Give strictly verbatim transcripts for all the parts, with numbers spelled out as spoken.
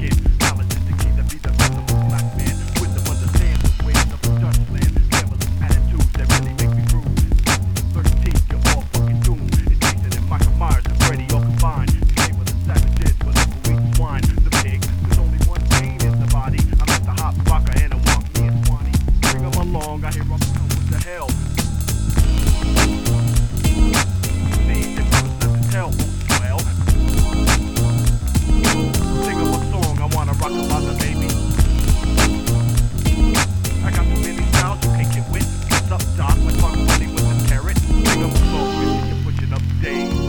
again. Knowledge is the key to be the best of a black man. Wisdom understands the ways of the Dutch land. Devilish attitudes that really make me rude. thirteen, you're all fucking doomed. It's Jason and Michael Myers and Freddy all combined. These name of the savages, but look who eats swine. The pig, there's only one pain in the body. I'm at the hot vodka and I want me a Swanee. Bring 'em along, I hear I'm what the hell. See, if I was left to tell, well, sing 'em a song, I wanna rock about the baby. I got too many styles you can't get with. What's up, Doc? Like Bugs Bunny with the carrot. Sing 'em a song, bitch, you're pushing up days.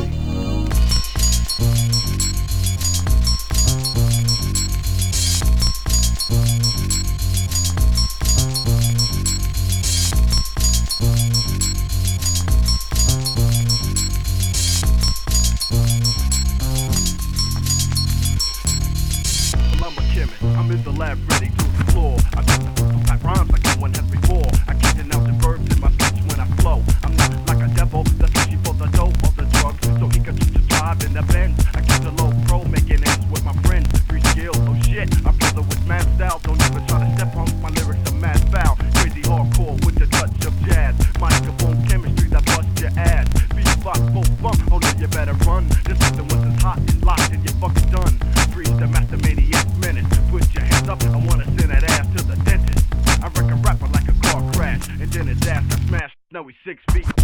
I'm a chemist, I'm in the lab ready to explore. I got the pack rhymes like no one has before. I keep denouncing verbs in my speech when I flow. I'm not like a devil that's fishing for the dough or the drugs, so he can just drive in the Benz. I keep the low pro, making ends with my friends. Free skills, oh shit, I brother with mad style. Don't even try to step on my lyrics, are mad foul. Crazy hardcore with the touch of jazz. Microphone chemistry that bust your ass. Beatbox, full bump, oh no, you better run. This system was as hot and locked and you're fucking done. Freeze the master maniac menace. Put your hands up, I wanna send that ass to the dentist. I wreck a rapper like a car crash, and then his ass got smashed. Now he's six feet.